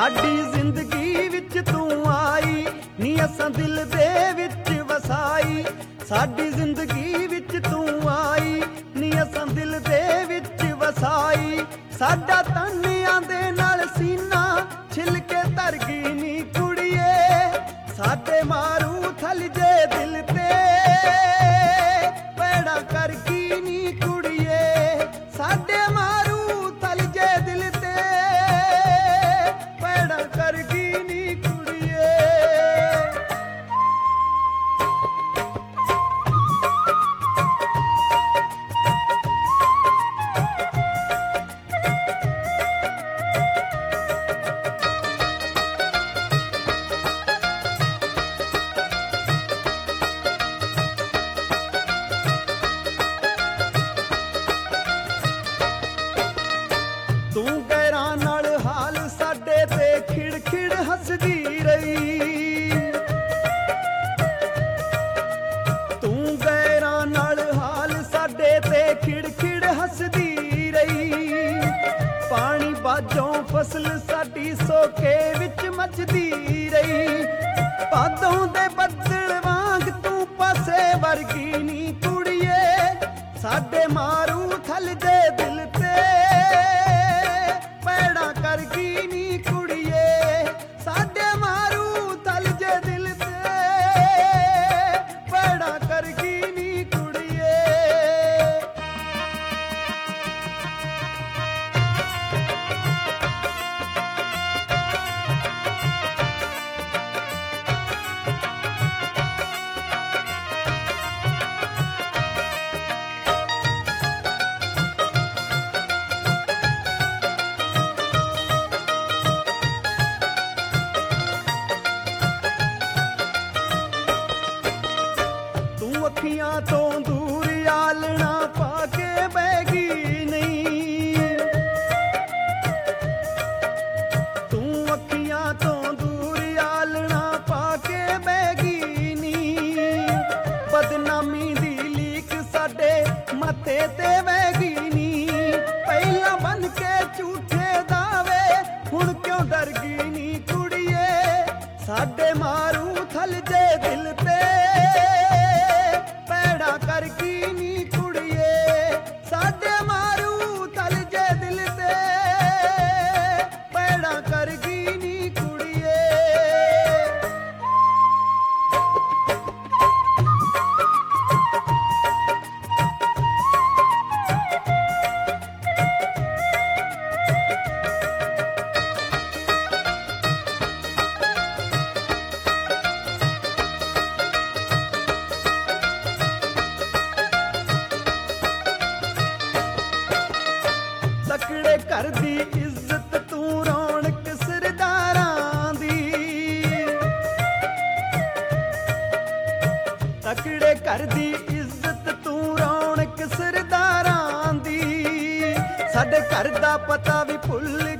ਸਾਡੀ ਜ਼ਿੰਦਗੀ ਵਿੱਚ ਤੂੰ ਆਈ ਨੀ ਅਸਾਂ ਦਿਲ ਦੇ ਵਿੱਚ ਵਸਾਈ। ਸਾਡੀ ਜ਼ਿੰਦਗੀ ਵਿੱਚ ਤੂੰ ਆਈ ਨੀ ਅਸਾਂ ਦਿਲ ਦੇ ਵਿੱਚ ਵਸਾਈ। ਸਾਡਾ ਤਾਨਿਆਂ ਦੇ ਨਾਲ ਸੀਨਾ ਛਿਲ ਕੇ ਧਰ ਗਈ ਨੀ ਕੁੜੀਏ। ਸਾਡੇ ਮਾਰੂ ਥਲ ਜੇ ਦਿਲ ਤੇ ਪੈੜਾ ਕਰ ਗਈ ਨੀ ਕੁੜੀਏ। ਸਾਡੇ ਮਾਰੂ ਥਲ ਜੇ ਦਿਲ ਤੇ ਪੈੜਾ ਕਰ ਗਈ ਨੀ ਕੁੜੀਏ। ਤੂੰ ਗੈਰਾਂ ਨਾਲ ਹਾਲ ਸਾਡੇ ਤੇ ਖਿੜ ਖਿੜ ਹੱਸਦੀ ਰਹੀ। ਤੂੰ ਗੈਰਾਂ ਨਾਲ ਹਾਲ ਸਾਡੇ ਤੇ ਖਿੜ ਖਿੜ ਹੱਸਦੀ ਰਹੀ। ਪਾਣੀ ਬਾਝੋਂ ਫਸਲ ਸਾਡੀ ਸੋਕੇ ਵਿੱਚ ਮੱਚਦੀ ਰਹੀ। ਭਾਦੋਂ ਦੇ ਬੱਦਲ ਵਾਂਗ ਤੂੰ ਪਾਸੇ ਵਰਗੀ ਨੀ ਕੁੜੀਏ। ਸਾਡੇ ਮਾਰੂ ਥਲ ਦੇ ਦਿਲ ਤੇ ਪੈੜਾ ਕਰ ਗਈ ਨੀ ਕੁੜੀਏ। ਸਾਡੇ ਮਾਰੂ ਥਲ ਜੇ ਦਿਲ ਤੇ ਪੈੜਾ ਕਰ ਗਈ ਨੀ ਕੁੜੀਏ। ਤੂੰ ਅੱਖੀਆਂ ਤੋਂ ਦੂਰ ਆਲਣਾ ਪਾ ਕੇ ਬਹਿ ਗਈ ਨਹੀਂ। ਤੂੰ ਅੱਖੀਆਂ ਤੋਂ ਦੂਰ ਆਲਣਾ ਪਾ ਕੇ ਬਹਿ ਗਈ ਨੀ। ਬਦਨਾਮੀ ਦੀ ਲੀਕ ਸਾਡੇ ਮੱਥੇ ਤੇ ਵਹਿ ਗਈ ਨੀ। ਪਹਿਲਾਂ ਬਨ ਕੇ ਝੂਠੇ ਦਾਵੇ ਹੁਣ ਕਿਉਂ ਡਰ ਗਈ ਨੀ ਕੁੜੀਏ। ਸਾਡੇ ਮਾਰੂ ਥਲ ਜੇ ਦਿਲ ਤੇ ਪੈੜਾ ਕਰ ਗਈ ਨੀ ਕੁੜੀਏ। ਸਾਡੇ ਮਾਰੂ ਥਲ ਜੇ ਦਿਲ ਤੇ ਪੈੜਾ ਕਰ ਗਈ ਨੀ ਕੁੜੀਏ। ਤਕੜੇ ਘਰ ਦੀ ਇੱਜ਼ਤ ਤੂੰ ਰੌਣਕ ਸਰਦਾਰਾਂ ਦੀ। ਤਕੜੇ ਘਰ ਦੀ ਇੱਜ਼ਤ ਤੂੰ ਰੌਣਕ ਸਰਦਾਰਾਂ ਦੀ। ਸਾਡੇ ਘਰ ਦਾ ਪਤਾ ਵੀ ਭੁੱਲ